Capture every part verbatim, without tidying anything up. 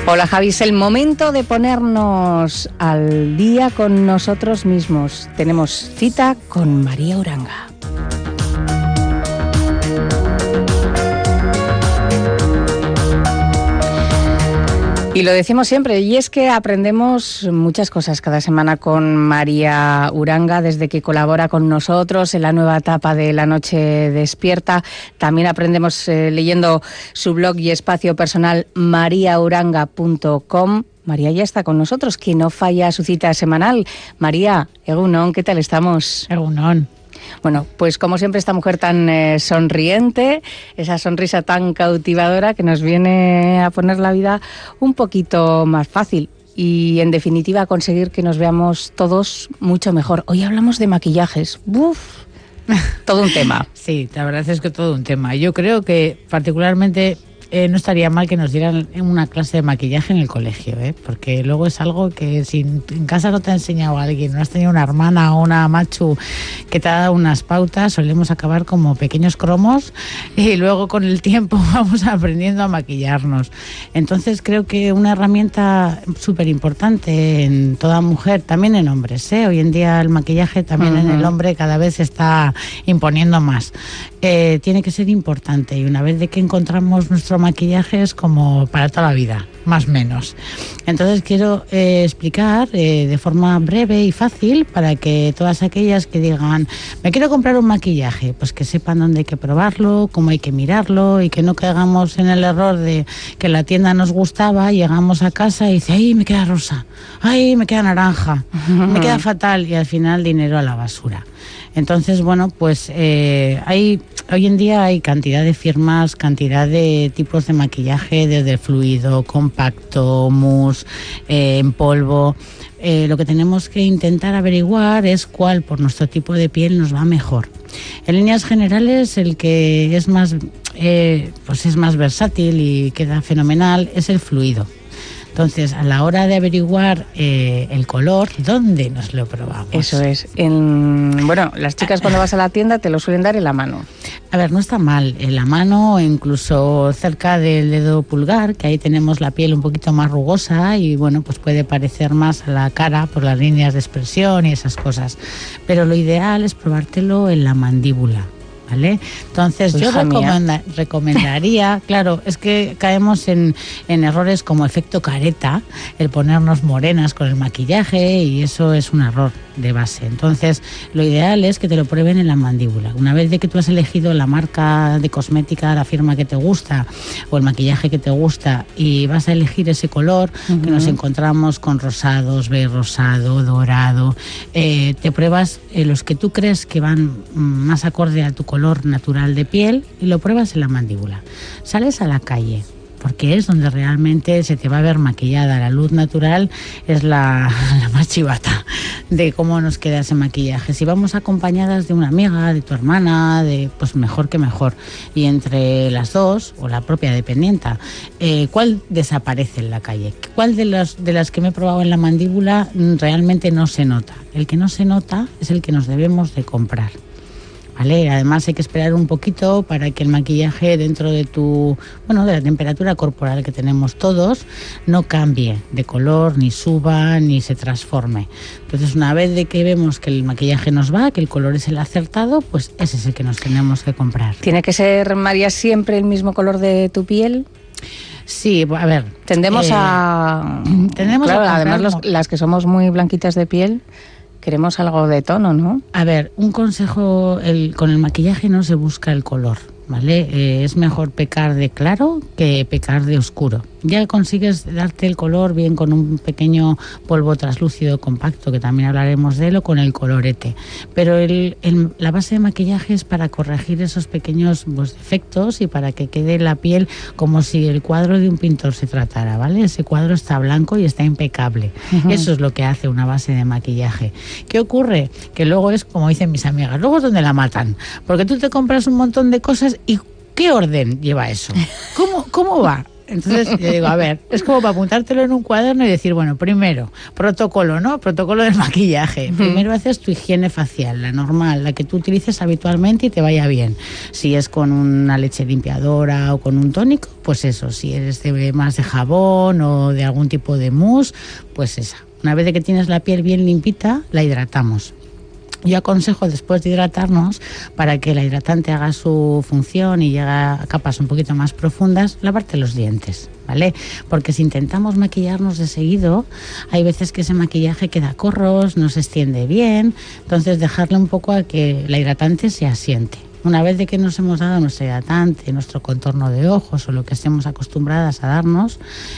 Hola Javi, es el momento de ponernos al día con nosotros mismos. Tenemos cita con María Uranga. Y lo decimos siempre, y es que aprendemos muchas cosas cada semana con María Uranga, desde que colabora con nosotros en la nueva etapa de La Noche Despierta. También aprendemos eh, leyendo su blog y espacio personal maria uranga punto com. María ya está con nosotros, que no falla su cita semanal. María, egunon, ¿qué tal estamos? Egunon. Bueno, pues como siempre esta mujer tan eh, sonriente, esa sonrisa tan cautivadora que nos viene a poner la vida un poquito más fácil y en definitiva conseguir que nos veamos todos mucho mejor. Hoy hablamos de maquillajes. ¡Buf! Todo un tema. Sí, la verdad es que todo un tema. Yo creo que particularmente eh, no estaría mal que nos dieran una clase de maquillaje en el colegio, ¿eh? Porque luego es algo que si en casa no te ha enseñado alguien, no has tenido una hermana o una machu que te ha dado unas pautas, solemos acabar como pequeños cromos y luego con el tiempo vamos aprendiendo a maquillarnos. Entonces creo que una herramienta súper importante en toda mujer, también en hombres, ¿eh? Hoy en día el maquillaje también uh-huh. en el hombre cada vez se está imponiendo más. Eh, tiene que ser importante y una vez de que encontramos nuestro maquillaje es como para toda la vida, más o menos. Entonces quiero eh, explicar eh, de forma breve y fácil para que todas aquellas que digan me quiero comprar un maquillaje, pues que sepan dónde hay que probarlo, cómo hay que mirarlo y que no caigamos en el error de que la tienda nos gustaba, llegamos a casa y dice, ay, me queda rosa, ay, me queda naranja, me queda fatal y al final dinero a la basura. Entonces, bueno, pues eh, hay, hoy en día hay cantidad de firmas, cantidad de tipos de maquillaje, desde fluido, compacto, mousse, eh, en polvo. Eh, lo que tenemos que intentar averiguar es cuál por nuestro tipo de piel nos va mejor. En líneas generales, el que es más, eh, pues es más versátil y queda fenomenal es el fluido. Entonces, a la hora de averiguar eh, el color, ¿dónde nos lo probamos? Eso es. En, bueno, las chicas cuando vas a la tienda te lo suelen dar en la mano. A ver, no está mal. En la mano o incluso cerca del dedo pulgar, que ahí tenemos la piel un poquito más rugosa y, bueno, pues puede parecer más a la cara por las líneas de expresión y esas cosas. Pero lo ideal es probártelo en la mandíbula. ¿Vale? Entonces yo recomenda, recomendaría, claro, es que caemos en, en errores como efecto careta, el ponernos morenas con el maquillaje y eso es un error de base. Entonces lo ideal es que te lo prueben en la mandíbula. Una vez de que tú has elegido la marca de cosmética, la firma que te gusta o el maquillaje que te gusta y vas a elegir ese color, uh-huh. que nos encontramos con rosados, beige rosado, dorado, eh, te pruebas eh, los que tú crees que van más acorde a tu color natural de piel y lo pruebas en la mandíbula. Sales a la calle, porque es donde realmente se te va a ver maquillada. La luz natural es la, la más chivata de cómo nos queda ese maquillaje. Si vamos acompañadas de una amiga, de tu hermana, de pues mejor que mejor. Y entre las dos, o la propia dependienta, eh, ¿cuál desaparece en la calle? ¿Cuál de, los, de las que me he probado en la mandíbula realmente no se nota? El que no se nota es el que nos debemos de comprar. ¿Vale? Además hay que esperar un poquito para que el maquillaje dentro de tu, bueno, de la temperatura corporal que tenemos todos no cambie de color, ni suba, ni se transforme. Entonces una vez de que vemos que el maquillaje nos va, que el color es el acertado, pues ese es el que nos tenemos que comprar. ¿Tiene que ser, María, siempre el mismo color de tu piel? Sí, a ver. Tendemos eh, a... Tendemos claro, a además los, las que somos muy blanquitas de piel... Queremos algo de tono, ¿no? A ver, un consejo, el, con el maquillaje no se busca el color, ¿vale? Eh, es mejor pecar de claro que pecar de oscuro. Ya consigues darte el color bien con un pequeño polvo translúcido compacto, que también hablaremos de él, o con el colorete. Pero el, el, la base de maquillaje es para corregir esos pequeños pues, defectos y para que quede la piel como si el cuadro de un pintor se tratara, ¿vale? Ese cuadro está blanco y está impecable. Uh-huh. Eso es lo que hace una base de maquillaje. ¿Qué ocurre? Que luego es, como dicen mis amigas, luego es donde la matan. Porque tú te compras un montón de cosas y ¿qué orden lleva eso? ¿Cómo, cómo va? Entonces yo digo, a ver, es como para apuntártelo en un cuaderno y decir, bueno, primero, protocolo, ¿no? Protocolo del maquillaje. Primero haces tu higiene facial, la normal, la que tú utilices habitualmente y te vaya bien. Si es con una leche limpiadora o con un tónico, pues eso. Si eres de, más de jabón o de algún tipo de mousse, pues esa. Una vez de que tienes la piel bien limpita, la hidratamos. Yo aconsejo después de hidratarnos, para que la hidratante haga su función y llegue a capas un poquito más profundas, lavarte los dientes, ¿vale? Porque si intentamos maquillarnos de seguido, hay veces que ese maquillaje queda corros, no se extiende bien, entonces dejarle un poco a que la hidratante se asiente. Una vez de que nos hemos dado nuestro hidratante, nuestro contorno de ojos o lo que estemos acostumbradas a darnos,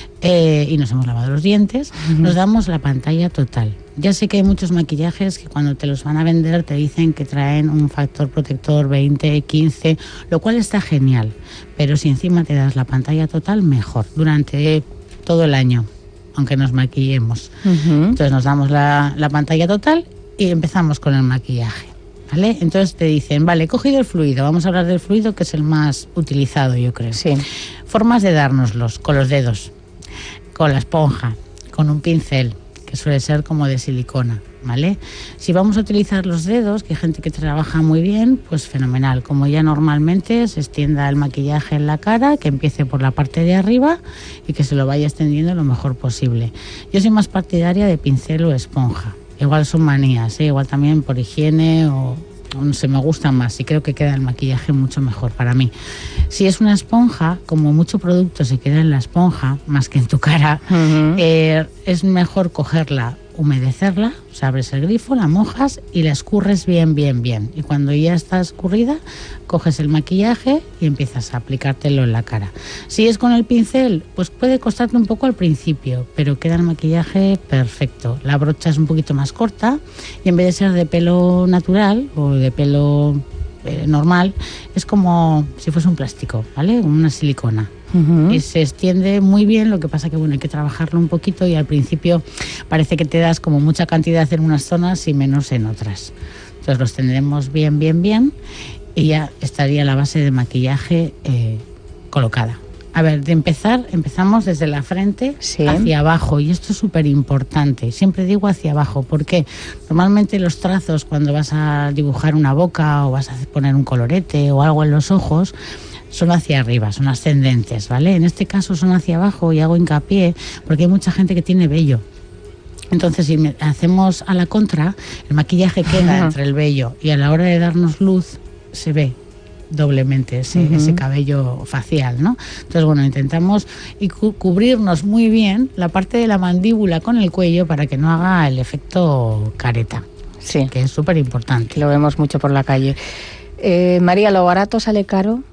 eh, y nos hemos lavado los dientes, uh-huh. nos damos la pantalla total. Ya sé que hay muchos maquillajes que cuando te los van a vender te dicen que traen un factor protector veinte, quince, lo cual está genial, pero si encima te das la pantalla total, mejor, durante todo el año, aunque nos maquillemos. Uh-huh. Entonces nos damos la, la pantalla total y empezamos con el maquillaje. ¿Vale? Entonces te dicen, vale, he cogido el fluido, vamos a hablar del fluido, que es el más utilizado, yo creo. Sí. Formas de dárnoslos, con los dedos, con la esponja, con un pincel, que suele ser como de silicona, ¿vale? Si vamos a utilizar los dedos, que hay gente que trabaja muy bien, pues fenomenal. Como ya normalmente se extienda el maquillaje en la cara, que empiece por la parte de arriba y que se lo vaya extendiendo lo mejor posible. Yo soy más partidaria de pincel o esponja. Igual son manías, ¿eh? Igual también por higiene o no sé, me gustan más y creo que queda el maquillaje mucho mejor para mí. Si es una esponja, como mucho producto se queda en la esponja más que en tu cara, uh-huh. eh, es mejor cogerla, humedecerla, o sea, abres el grifo, la mojas y la escurres bien, bien, bien. Y cuando ya está escurrida, coges el maquillaje y empiezas a aplicártelo en la cara. Si es con el pincel, pues puede costarte un poco al principio, pero queda el maquillaje perfecto. La brocha es un poquito más corta y en vez de ser de pelo natural o de pelo eh, normal, es como si fuese un plástico, ¿vale? Una silicona. Uh-huh. Y se extiende muy bien, lo que pasa que bueno, hay que trabajarlo un poquito y al principio parece que te das como mucha cantidad en unas zonas y menos en otras. Entonces los tendremos bien, bien, bien y ya estaría la base de maquillaje eh, colocada. A ver, de empezar, empezamos desde la frente sí. hacia abajo y esto es súper importante. Siempre digo hacia abajo porque normalmente los trazos cuando vas a dibujar una boca o vas a poner un colorete o algo en los ojos son hacia arriba, son ascendentes, ¿vale? En este caso son hacia abajo y hago hincapié porque hay mucha gente que tiene vello. Entonces, si hacemos a la contra, el maquillaje queda uh-huh. entre el vello y a la hora de darnos luz se ve doblemente ese, uh-huh. ese cabello facial, ¿no? Entonces, bueno, intentamos y cu- cubrirnos muy bien la parte de la mandíbula con el cuello para que no haga el efecto careta, sí. que es súper importante. Lo vemos mucho por la calle. Eh, María, ¿lo barato sale caro?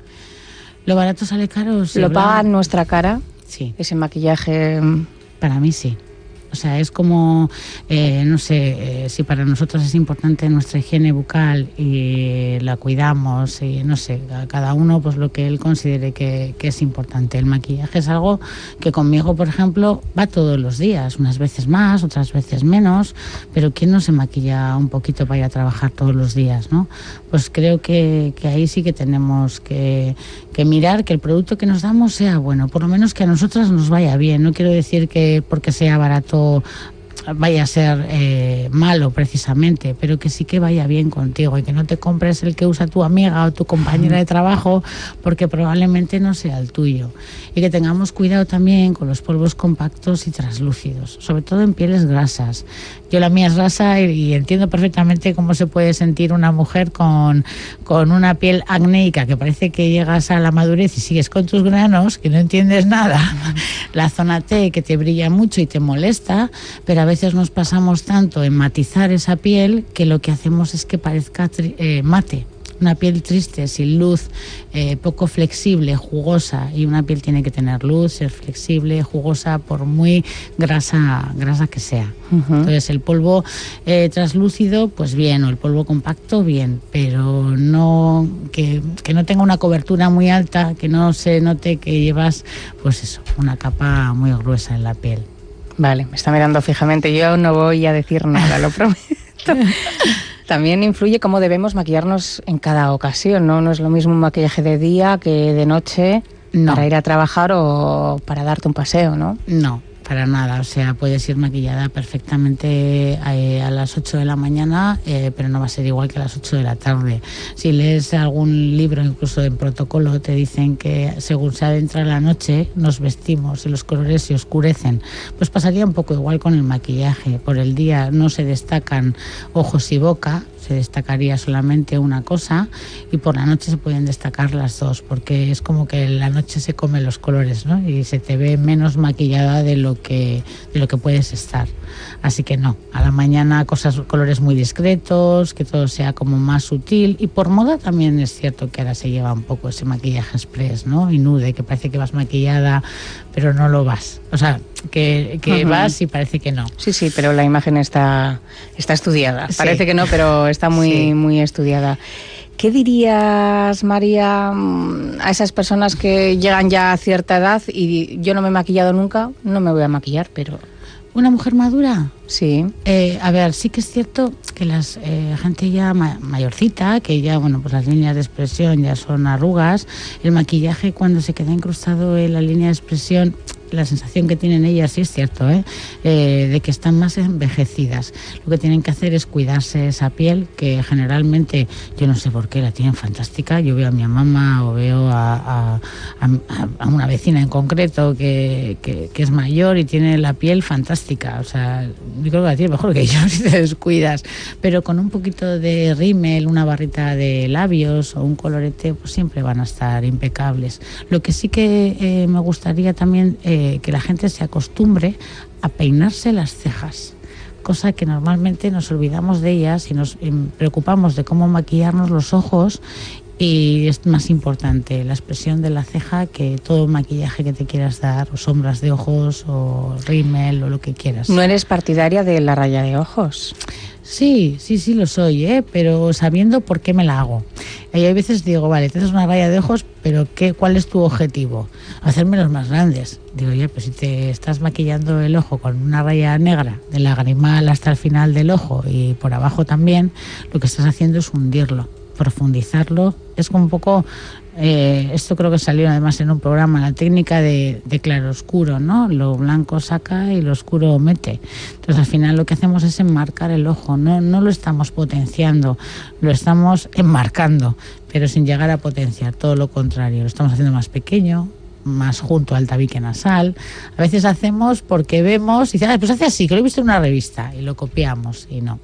Lo barato sale caro. Sí, ¿Lo paga en nuestra cara? Sí. Ese maquillaje. Para mí sí. O sea, es como, eh, no sé, eh, si para nosotros es importante nuestra higiene bucal y la cuidamos, y no sé, a cada uno pues lo que él considere que, que es importante. El maquillaje es algo que conmigo, por ejemplo, va todos los días, unas veces más, otras veces menos, pero ¿quién no se maquilla un poquito para ir a trabajar todos los días, no? Pues creo que, que ahí sí que tenemos que, que mirar que el producto que nos damos sea bueno, por lo menos que a nosotras nos vaya bien. No quiero decir que porque sea barato vaya a ser eh, malo precisamente, pero que sí que vaya bien contigo y que no te compres el que usa tu amiga o tu compañera de trabajo porque probablemente no sea el tuyo. Y que tengamos cuidado también con los polvos compactos y translúcidos, sobre todo en pieles grasas. Yo la mía es grasa y, y entiendo perfectamente cómo se puede sentir una mujer con, con una piel acnéica que parece que llegas a la madurez y sigues con tus granos, que no entiendes nada. La zona T que te brilla mucho y te molesta, pero a veces nos pasamos tanto en matizar esa piel que lo que hacemos es que parezca tri- eh, mate. Una piel triste, sin luz, eh, poco flexible, jugosa, y una piel tiene que tener luz, ser flexible, jugosa, por muy grasa, grasa que sea. Uh-huh. Entonces el polvo eh, translúcido, pues bien, o el polvo compacto, bien, pero no que, que no tenga una cobertura muy alta, que no se note que llevas, pues eso, una capa muy gruesa en la piel. Vale, me está mirando fijamente, yo no voy a decir nada, lo prometo. También influye cómo debemos maquillarnos en cada ocasión, ¿no? No es lo mismo un maquillaje de día que de noche. No. Para ir a trabajar o para darte un paseo, ¿no? No, para nada. O sea, puedes ir maquillada perfectamente a, a las ocho de la mañana, eh, pero no va a ser igual que a las ocho de la tarde. Si lees algún libro, incluso en protocolo, te dicen que según se adentra la noche, nos vestimos y los colores se oscurecen. Pues pasaría un poco igual con el maquillaje. Por el día no se destacan ojos y boca, se destacaría solamente una cosa, y por la noche se pueden destacar las dos, porque es como que la noche se come los colores, ¿no? Y se te ve menos maquillada de lo que de lo que puedes estar. Así que no, a la mañana cosas, colores muy discretos, que todo sea como más sutil, y por moda también es cierto que ahora se lleva un poco ese maquillaje express, ¿no? Y nude, que parece que vas maquillada, pero no lo vas. O sea, que, que uh-huh. vas y parece que no. Sí, sí, pero la imagen está, está estudiada. Sí. Parece que no, pero está muy, sí. muy estudiada. ¿Qué dirías, María, a esas personas que llegan ya a cierta edad y yo no me he maquillado nunca, no me voy a maquillar, pero... ¿Una mujer madura? Sí. Eh, a ver, sí que es cierto que la eh, gente ya ma- mayorcita, que ya, bueno, pues las líneas de expresión ya son arrugas, el maquillaje cuando se queda incrustado en la línea de expresión, la sensación que tienen ellas, sí es cierto, ¿eh? Eh, de que están más envejecidas. Lo que tienen que hacer es cuidarse esa piel, que generalmente, yo no sé por qué, la tienen fantástica. Yo veo a mi mamá o veo a, a, a, a una vecina en concreto que, que, que es mayor y tiene la piel fantástica. O sea, yo creo que la tiene mejor que yo si te descuidas. Pero con un poquito de rímel, una barrita de labios o un colorete, pues siempre van a estar impecables. Lo que sí que eh, me gustaría también... Eh, que la gente se acostumbre a peinarse las cejas, cosa que normalmente nos olvidamos de ellas y nos preocupamos de cómo maquillarnos los ojos, y es más importante la expresión de la ceja que todo maquillaje que te quieras dar, o sombras de ojos o rímel o lo que quieras. ¿No eres partidaria de la raya de ojos? Sí, sí, sí lo soy, ¿eh? Pero sabiendo por qué me la hago. Y hay veces digo, vale, tienes una raya de ojos, pero ¿qué, ¿cuál es tu objetivo? Hacérmelos más grandes. Digo, oye, pues si te estás maquillando el ojo con una raya negra, del lagrimal hasta el final del ojo y por abajo también, lo que estás haciendo es hundirlo, profundizarlo. Es como un poco... Eh, esto creo que salió además en un programa, la técnica de, de claroscuro, ¿no? Lo blanco saca y lo oscuro mete. Entonces al final lo que hacemos es enmarcar el ojo, no, no lo estamos potenciando, lo estamos enmarcando, pero sin llegar a potenciar, todo lo contrario, lo estamos haciendo más pequeño, más junto al tabique nasal. A veces hacemos porque vemos y dice, ah, pues hace así, que lo he visto en una revista, y lo copiamos, y no.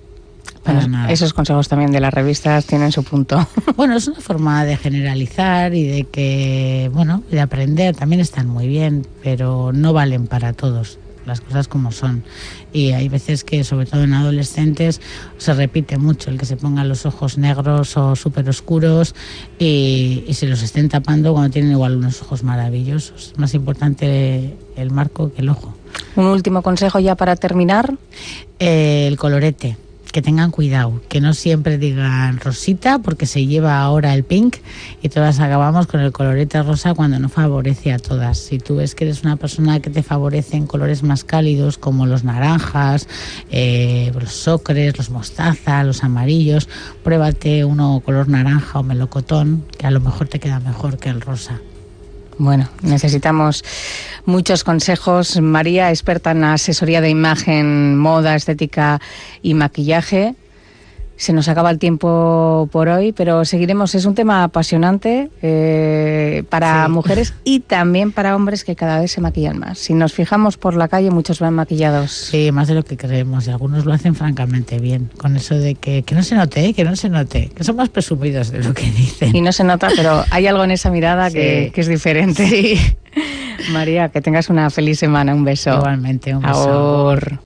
Bueno, esos consejos también de las revistas tienen su punto. Bueno, es una forma de generalizar y de que, bueno, de aprender, también están muy bien, pero no valen para todos, las cosas como son. Y hay veces que, sobre todo en adolescentes, se repite mucho el que se pongan los ojos negros o súper oscuros y, y se los estén tapando cuando tienen igual unos ojos maravillosos. Es más importante el marco que el ojo. Un último consejo ya para terminar. Eh, el colorete. Que tengan cuidado, que no siempre digan rosita, porque se lleva ahora el pink y todas acabamos con el colorete rosa cuando no favorece a todas. Si tú ves que eres una persona que te favorece en colores más cálidos como los naranjas, eh, los ocres, los mostaza, los amarillos, pruébate uno color naranja o melocotón, que a lo mejor te queda mejor que el rosa. Bueno, necesitamos muchos consejos. María, experta en asesoría de imagen, moda, estética y maquillaje. Se nos acaba el tiempo por hoy, pero seguiremos. Es un tema apasionante eh, para sí. mujeres y también para hombres que cada vez se maquillan más. Si nos fijamos por la calle, muchos van maquillados. Sí, más de lo que creemos. Y algunos lo hacen francamente bien. Con eso de que, que no se note, que no se note. Que son más presumidos de lo que dicen. Y no se nota, pero hay algo en esa mirada sí. que, que es diferente. Sí. María, que tengas una feliz semana. Un beso. Igualmente, un beso. Ahora.